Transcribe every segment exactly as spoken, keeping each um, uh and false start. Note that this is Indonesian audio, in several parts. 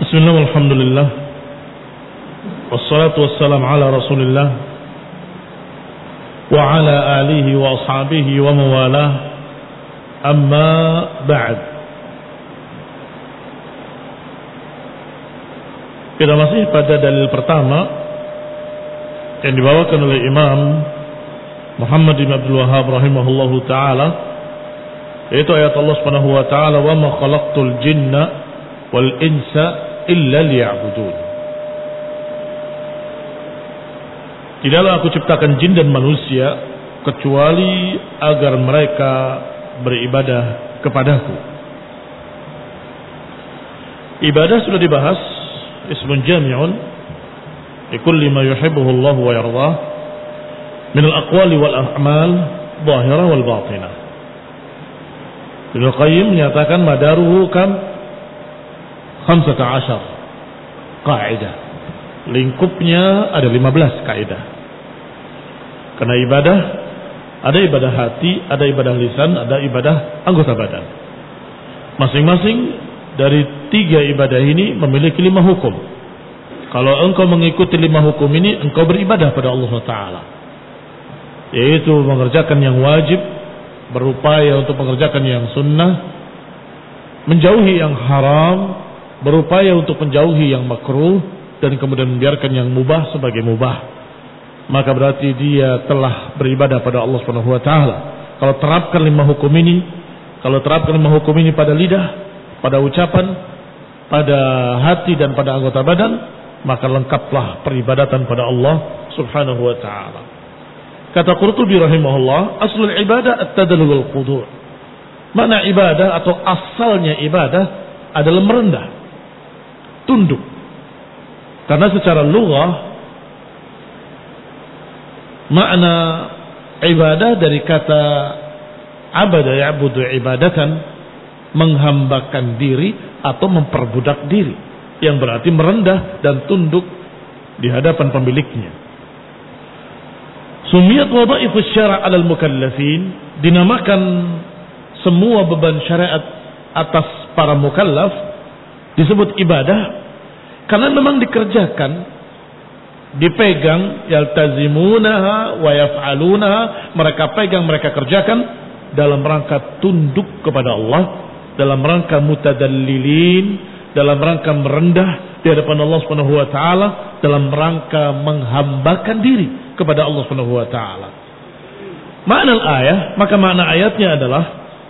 Bismillah, alhamdulillah, wassalatu wassalam ala rasulillah wa ala alihi wa ashabihi wa mawalah, amma ba'd. Kita masih pada dalil pertama yang dibawakan oleh Imam Muhammad bin Abdul Wahhab rahimahullahu ta'ala, yaitu ayat Allah subhanahu wa ta'ala, wa ma khalaqtul jinna wal insa illa liya'budun. Tidaklah aku ciptakan jin dan manusia kecuali agar mereka beribadah kepadaku. Ibadah sudah dibahas, ismun jami'un likulli ma yuhibbuhu Allah wa yardah min al-aqwali wal a'mal zahirah wal batinah. Ibnu Qayyim menyatakan madaruhu kam khamsata ashar kaidah. Lingkupnya ada lima belas kaidah. Karena ibadah ada ibadah hati, ada ibadah lisan, ada ibadah anggota badan. Masing-masing dari tiga ibadah ini memiliki lima hukum. Kalau engkau mengikuti lima hukum ini, engkau beribadah pada Allah Taala, yaitu mengerjakan yang wajib, berupaya untuk mengerjakan yang sunnah, menjauhi yang haram, berupaya untuk menjauhi yang makruh, dan kemudian membiarkan yang mubah sebagai mubah. Maka berarti dia telah beribadah pada Allah Subhanahu wa taala. Kalau terapkan lima hukum ini, kalau terapkan lima hukum ini pada lidah, pada ucapan, pada hati dan pada anggota badan, maka lengkaplah peribadatan pada Allah Subhanahu wa taala. Kata Qurtubi rahimahullah, aslul ibadah at-tadallul wal khudu'. Makna ibadah atau asalnya ibadah adalah merendah, tunduk. Karena secara lughah makna ibadah dari kata abada ya'budu ibadatan, menghambakan diri atau memperbudak diri, yang berarti merendah dan tunduk di hadapan pemiliknya. Sumiyat wadha'ifus syara' 'alal mukallafin, dinamakan semua beban syariat atas para mukallaf disebut ibadah karena memang dikerjakan, dipegang, yaltazimunaha wa yaf'alunaha, mereka pegang, mereka kerjakan dalam rangka tunduk kepada Allah, dalam rangka mutadallilin, dalam rangka merendah di hadapan Allah Subhanahu wa taala, dalam rangka menghambakan diri kepada Allah Subhanahu wa taala. Makna ayat, maka makna ayatnya adalah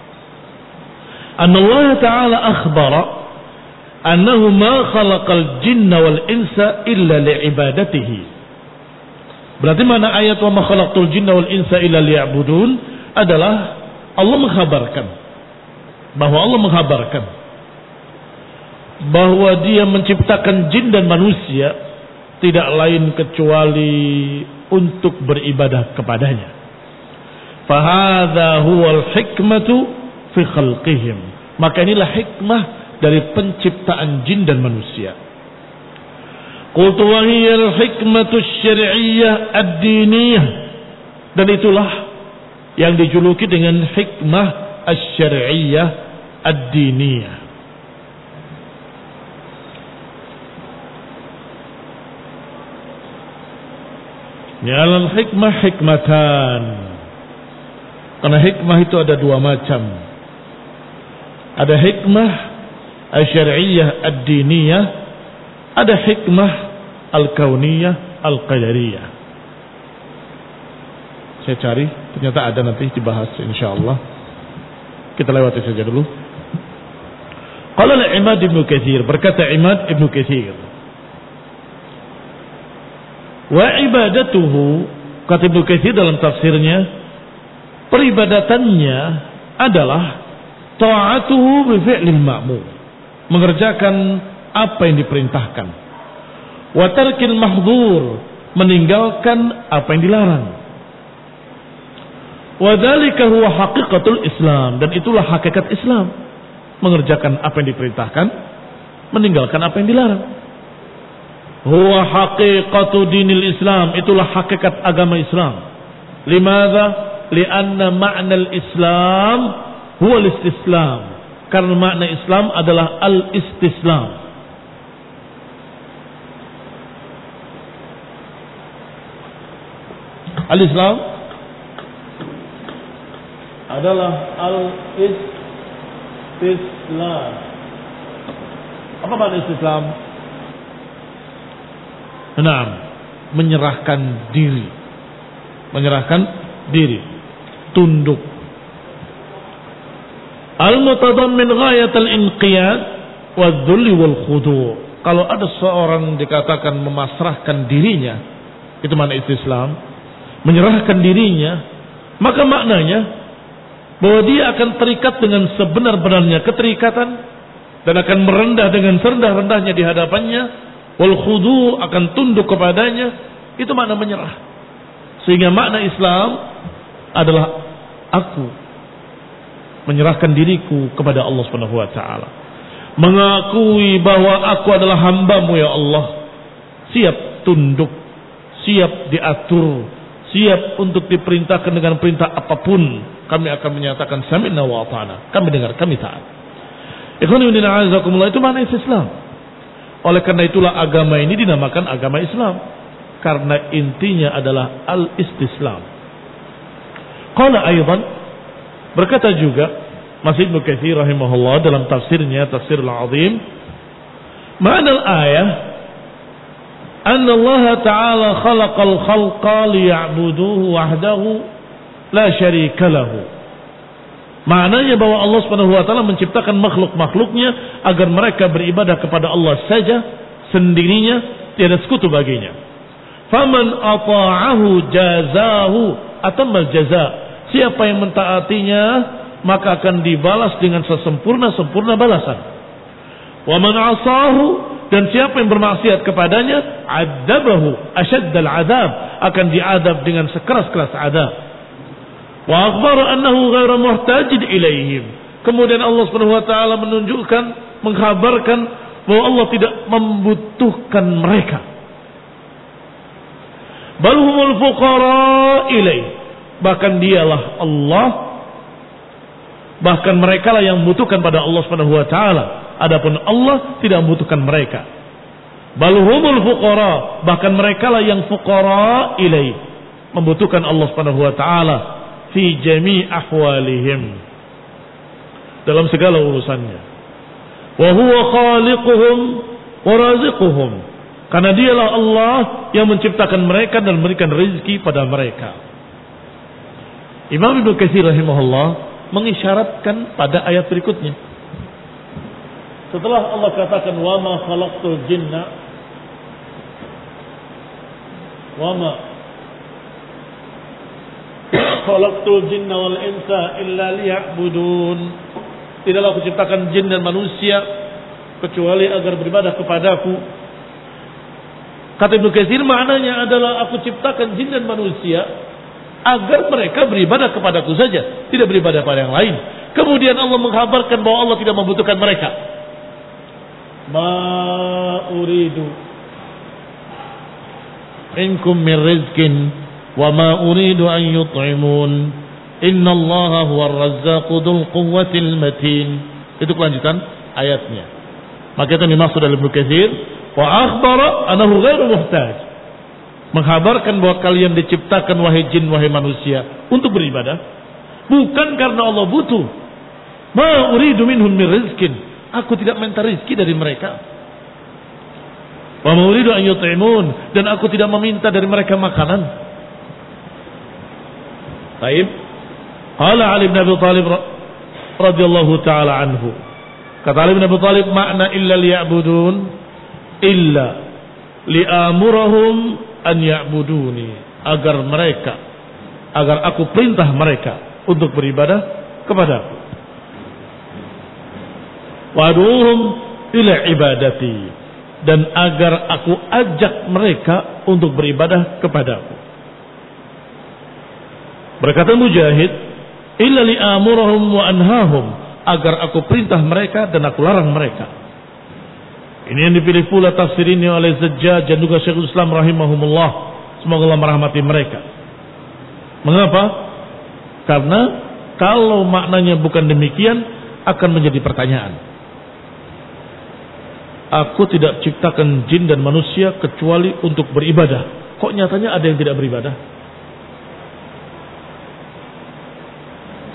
anna Allah taala akhbara annahu ma khalaqal jinna wal insa illa li'ibadatihi. Berarti mana ayat wa ma khalaqtul jinna wal insa illa liya'budun adalah Allah mengkhabarkan bahwa Allah mengkhabarkan bahwa Dia menciptakan jin dan manusia tidak lain kecuali untuk beribadah kepadanya. Fa hadza huwal hikmatu fi khalqihim. Maka inilah hikmah dari penciptaan jin dan manusia. Qultu wa hiya al-hikmatu asy-syar'iyyah ad-diniyah, dan itulah yang dijuluki dengan hikmah asy-syar'iyyah ad-diniyah. Ya, al-hikmah hikmatan. Karena hikmah itu ada dua macam. Ada hikmah asy-syar'iyyah ad-diniyah, ada hikmah al-kauniyah al-qadariyah. Saya cari, ternyata ada, nanti dibahas insyaallah. Kita lewati saja dulu. Qala al-Imad Ibnu Katsir, berkata Imad Ibnu Katsir, wa ibadatuhu, kata Ibnu Katsir dalam tafsirnya, peribadatannya adalah ta'atuhu bi fi'lil ma'mur, mengerjakan apa yang diperintahkan, wa tarkil mahdhur, meninggalkan apa yang dilarang. Wa dzalika huwa haqiqatul Islam, dan itulah hakikat Islam, mengerjakan apa yang diperintahkan, meninggalkan apa yang dilarang. Huwa haqiqatu dinil Islam, itulah hakikat agama Islam. Limadza? Lianna ma'nal Islam huwa al-istislam, karena makna Islam adalah al-istislam. Al-Islam adalah al-istislam. Apa makna istislam? Naam, menyerahkan diri. Menyerahkan diri, tunduk. Al-mutadammin ghayat al-inqiyad wal-dhulli wal-khudu'. Kalau ada seorang dikatakan memasrahkan dirinya, itu makna istislam, menyerahkan dirinya, maka maknanya bahwa dia akan terikat dengan sebenar-benarnya keterikatan dan akan merendah dengan serendah-rendahnya di hadapannya, wal khudu' akan tunduk kepadanya. Itu makna menyerah. Sehingga makna Islam adalah aku menyerahkan diriku kepada Allah Subhanahu wa taala. Mengakui bahwa aku adalah hamba-Mu ya Allah. Siap tunduk, siap diatur, siap untuk diperintahkan dengan perintah apapun. Kami akan menyatakan sami'na wa ata'na. Kami dengar, kami taat. Ikhwani wa a'azakumullah, itu makna Islam. Oleh karena itulah agama ini dinamakan agama Islam. Karena intinya adalah al-istislam. Qala aydan, berkata juga Masih Ibnu Katsir rahimahullah dalam tafsirnya Tafsirul Azim, makna al-ayah anna Allah Ta'ala khalaqal khalqa liya'buduhu wahdahu la syarika lahu. Maknanya bahwa Allah Subhanahu wa taala menciptakan makhluk-makhluknya agar mereka beribadah kepada Allah saja sendirinya, tiada sekutu baginya. Faman ata'ahu jazahu atammal jaza. Siapa yang mentaatinya maka akan dibalas dengan sesempurna-sempurna balasan. Wa man 'asahu, dan siapa yang bermaksiat kepadanya, 'adzabahu asyaddal 'adzab, akan diadab dengan sekeras-keras adab. Wa akhbara annahu ghairu muhtajin ilaihim. Kemudian Allah Subhanahu wa taala menunjukkan, mengkhabarkan bahwa Allah tidak membutuhkan mereka. Bal humul fuqara ilaih. Bahkan dialah Allah, bahkan mereka lah yang membutuhkan pada Allah Subhanahu wa taala. Adapun Allah tidak membutuhkan mereka. Bal humul fuqara, bahkan mereka lah yang fuqara ilaih, membutuhkan Allah Subhanahu wa taala fi jami' ahwalihim, dalam segala urusannya. Wa huwa khaliquhum wa raziquhum, karena dialah Allah yang menciptakan mereka dan memberikan rezeki pada mereka. Imam Ibnu Katsir rahimahullah mengisyaratkan pada ayat berikutnya. Setelah Allah katakan wa ma khalaqtul jinna wa ma khalaqtul jinna wal insa illa liya'budun. Tidaklah aku ciptakan jin dan manusia kecuali agar beribadah kepadaku. Kata Ibnu Katsir, maknanya adalah aku ciptakan jin dan manusia agar mereka beribadah kepadaku saja, tidak beribadah pada yang lain. Kemudian Allah mengkhabarkan bahwa Allah tidak membutuhkan mereka. Ma uridu minkum min rizqin wa ma uridu an yut'imun innallaha huwar razzaqu dzul quwwatil matin. Itu kelanjutan ayatnya. Maka itu dimaksud oleh Ibnu Katsir, wa akhbara annahu ghairu muhtaj, menghabarkan bahwa kalian diciptakan wahai jin wahai manusia untuk beribadah, bukan karena Allah butuh. Ma uridu minhum min rizqin, aku tidak minta rezeki dari mereka. Wa ma uridu an yut'imun, dan aku tidak meminta dari mereka makanan. Baik. Qala Ali bin Abi Thalib radhiyallahu taala anhu. Kata Ali bin Abi Thalib, makna illa liya'budun illa li'amurahum an ya'buduni, agar mereka, agar aku perintah mereka untuk beribadah kepadaku. Waduhum ila ibadati, dan agar aku ajak mereka untuk beribadah kepadaku. Berkata Mujahid, illa li'amurahum wa anhahum, agar aku perintah mereka dan aku larang mereka. Ini yang dipilih pula tafsir ini oleh Zajjaj dan juga Syekhul Islam rahimahumullah. Semoga Allah merahmati mereka. Mengapa? Karena kalau maknanya bukan demikian akan menjadi pertanyaan. Aku tidak ciptakan jin dan manusia kecuali untuk beribadah. Kok nyatanya ada yang tidak beribadah?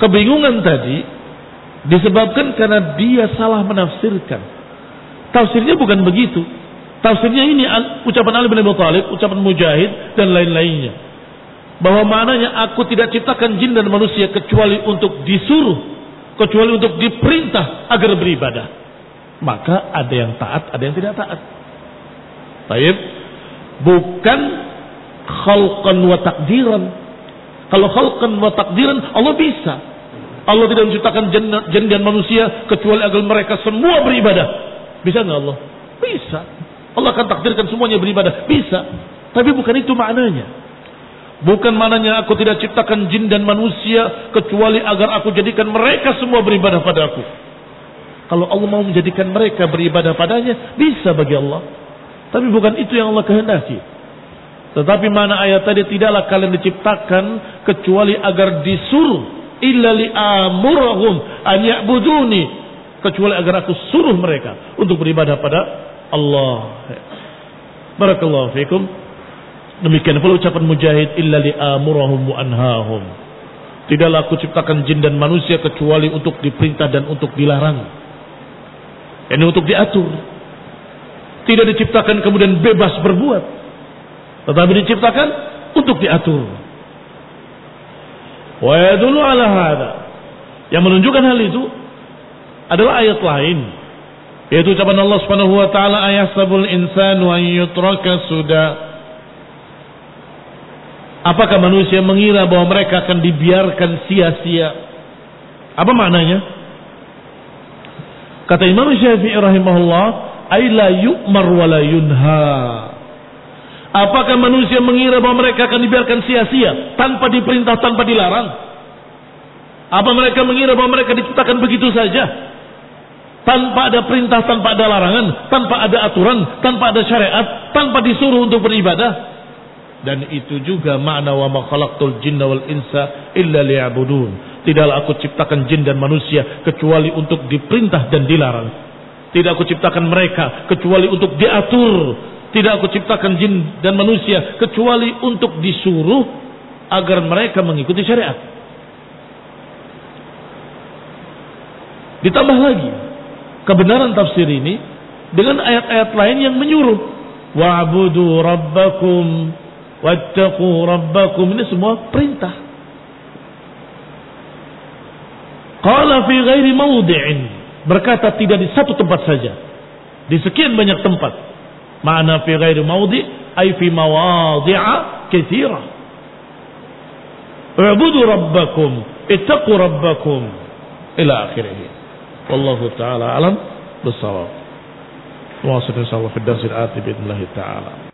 kebingungan tadi disebabkan karena dia salah menafsirkan. Tafsirnya bukan begitu. Tafsirnya ini ucapan Ali bin Abi Thalib, ucapan Mujahid dan lain-lainnya. Bahwa maknanya aku tidak ciptakan jin dan manusia kecuali untuk disuruh, kecuali untuk diperintah agar beribadah. Maka ada yang taat, ada yang tidak taat. Baik, bukan khalqan wa takdiran. Kalau khalqan wa takdiran Allah bisa. Allah tidak menciptakan jin dan manusia kecuali agar mereka semua beribadah. Bisa nggak Allah? Bisa. Allah akan takdirkan semuanya beribadah. Bisa. Tapi bukan itu maknanya. Bukan maknanya aku tidak ciptakan jin dan manusia kecuali agar aku jadikan mereka semua beribadah pada aku. Kalau Allah mau menjadikan mereka beribadah padanya, bisa bagi Allah. Tapi bukan itu yang Allah kehendaki. Tetapi mana ayat tadi, tidaklah kalian diciptakan kecuali agar disuruh, illa li'amurahum an ya'buduni, kecuali agar aku suruh mereka untuk beribadah pada Allah. Barakallahu fikum. Demikian pula ucapan Mujahid, illa li'amurahum wa anhahum. Tidaklah aku ciptakan jin dan manusia kecuali untuk diperintah dan untuk dilarang. Ini untuk diatur. Tidak diciptakan kemudian bebas berbuat, tetapi diciptakan untuk diatur. Wa yadullu ala hada, yang menunjukkan hal itu adalah ayat lain, yaitu ucapan Allah Subhanahu wa taala, ayahsabul insanu an yutraka suda. Apakah manusia mengira bahwa mereka akan dibiarkan sia-sia? Apa maknanya? Kata Imam Syafi'i rahimahullah, ay la yu'mar wa la yunha. Apakah manusia mengira bahwa mereka akan dibiarkan sia-sia tanpa diperintah, tanpa dilarang? Apa mereka mengira bahwa mereka diciptakan begitu saja, tanpa ada perintah, tanpa ada larangan, tanpa ada aturan, tanpa ada syariat, tanpa disuruh untuk beribadah? Dan itu juga makna wa ma khalaqtul jinna wal insa illa liya'budun. Tidaklah aku ciptakan jin dan manusia kecuali untuk diperintah dan dilarang. Tidak aku ciptakan mereka kecuali untuk diatur. Tidak aku ciptakan jin dan manusia kecuali untuk disuruh agar mereka mengikuti syariat. Ditambah lagi kebenaran tafsir ini dengan ayat-ayat lain yang menyuruh, wa'budu rabbakum wattaqu rabbakum. Ini semua perintah. Qala fi ghairi mawdi'in, berkata tidak di satu tempat saja, di sekian banyak tempat. Ma'na fi ghairi mawdi' ay fi mawadhi'a katsira. U'budu rabbakum ittaqu rabbakum ila akhirih. Wallahu ta'ala alam bis-shawab. Wa sallallahu fi ad-darsil ati bi idznillah ta'ala.